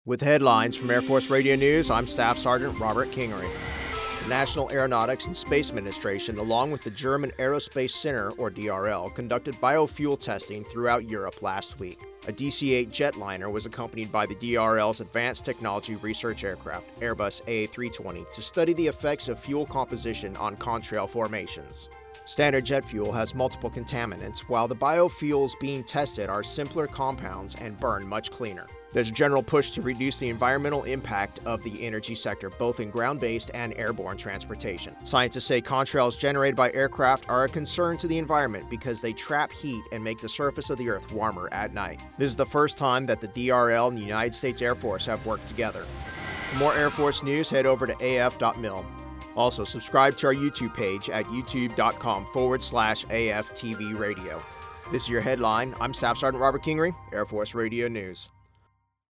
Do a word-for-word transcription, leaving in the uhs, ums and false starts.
With headlines from Air Force Radio News, I'm Staff Sergeant Robert Kingery. The National Aeronautics and Space Administration, along with the German Aerospace Center, or D R L, conducted biofuel testing throughout Europe last week. A D C eight jetliner was accompanied by the D R L's Advanced Technology Research Aircraft, Airbus A A three twenty, to study the effects of fuel composition on contrail formations. Standard jet fuel has multiple contaminants, while the biofuels being tested are simpler compounds and burn much cleaner. There's a general push to reduce the environmental impact of the energy sector, both in ground-based and airborne transportation. Scientists say contrails generated by aircraft are a concern to the environment because they trap heat and make the surface of the Earth warmer at night. This is the first time that the D R L and the United States Air Force have worked together. For more Air Force news, head over to A F dot mil. Also, subscribe to our YouTube page at youtube.com forward slash AFTV Radio. This is your headline. I'm Staff Sergeant Robert Kingery, Air Force Radio News.